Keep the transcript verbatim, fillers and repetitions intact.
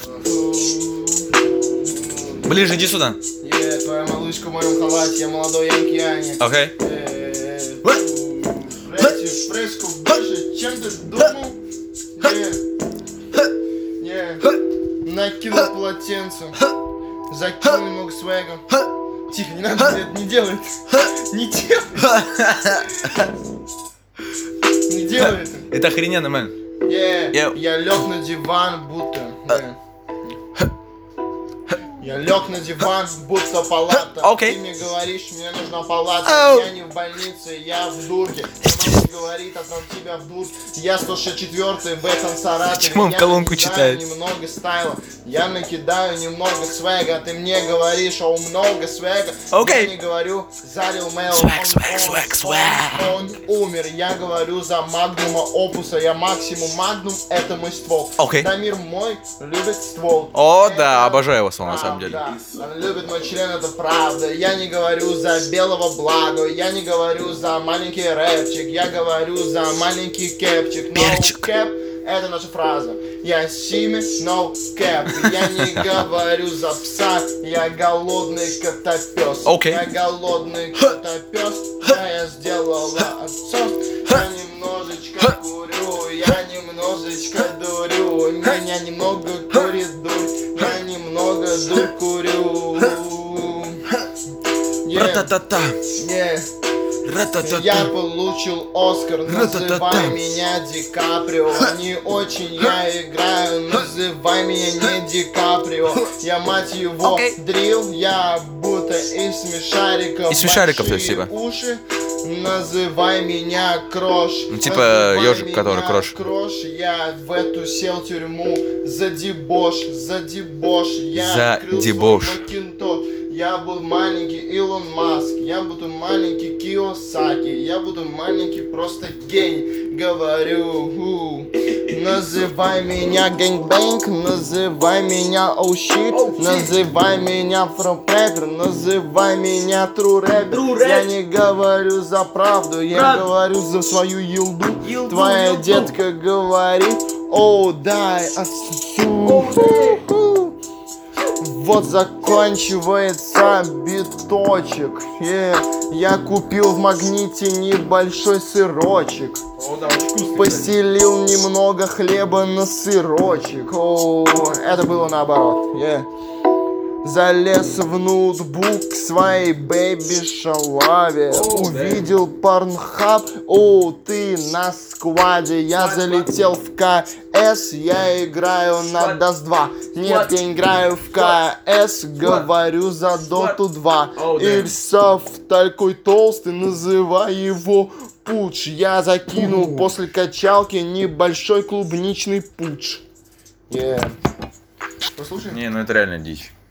Ближе, иди сюда. Е, твоя малышка в моем халате, я молодой янкиане. Окей. Прячешь фреску больше, чем ты думал? Не, не, накинул полотенце, закинул немного свега. Тихо, не надо, это не делай это. Не делай. Не делай это. Это охрененно, мэн. Yeah, я лег на диван, будто yeah. Я лег на диван, будто палата. Okay. Ты мне говоришь, мне нужна палата. Oh. Я не в больнице, я в дурке. Мама говорит, а там тебя в дур. Я сто шестьдесят четвёртый в этом Саратове. Почему он я колонку читает? Немного стайла. Я накидаю немного свега. Ты мне говоришь, о, много свега. Okay. Я не говорю, залил мейл. Swag, swag, swag, swag. Он умер. Я говорю за магнума опуса. Я максимум магнум, это мой ствол. Okay. Да, мир мой любит ствол. О, Это да, обожаю его ствол, на самом деле. правда. Он любит мой член, это правда. Я не говорю за белого блага. Я не говорю за маленький рэпчик. Я говорю за маленький кэпчик. No Перчик. cap, это наша фраза. Я симе, no cap. Я не говорю за пса. Я голодный котопес. Окей. Я голодный котопес. Да, я сделала отсос. Я немножечко курю. Я немножечко дурю. Меня немного курит дурь. Я немного дурь курю. Yeah. Ра-та-та-та. Yeah. Ра-та-та-та. Я получил Оскар, называй меня Ди Каприо. Не очень я играю, называй меня не Ди Каприо. Я, мать его, Okay. дрил, я будто из смешариков. Из смешариков, большие спасибо. уши, называй меня Крош. Ну, типа Называй ёжик, меня который Крош. Крош. Я в эту сел тюрьму за дебош, за дебош. Я За открыл свой дебош. Макинтош. Я буду маленький Илон Маск, я буду маленький Киосаки, я буду маленький просто гений, говорю. У. Называй меня гэнгбэнг, называй меня оу щит, называй меня фроп рэпер, называй меня тру рэпер. Я не говорю за правду, я говорю за свою елду. Твоя детка говорит, о, дай отсюда. Вот заканчивается биточек. Yeah. Я купил в Магните небольшой сырочек. О, да, очень вкусно. Постелил немного хлеба на сырочек. О, это было наоборот. Yeah. Залез в ноутбук своей бэйби шалаве. Увидел порнхаб. О, ты на складе. Я залетел в КС. Я играю на Даст два. Нет, я играю в КС. Говорю за Доту два. Ильсов такой толстый, называй его пуч. Я закинул после качалки небольшой клубничный пуч. Yeah. Послушай. Не, ну это реально дичь.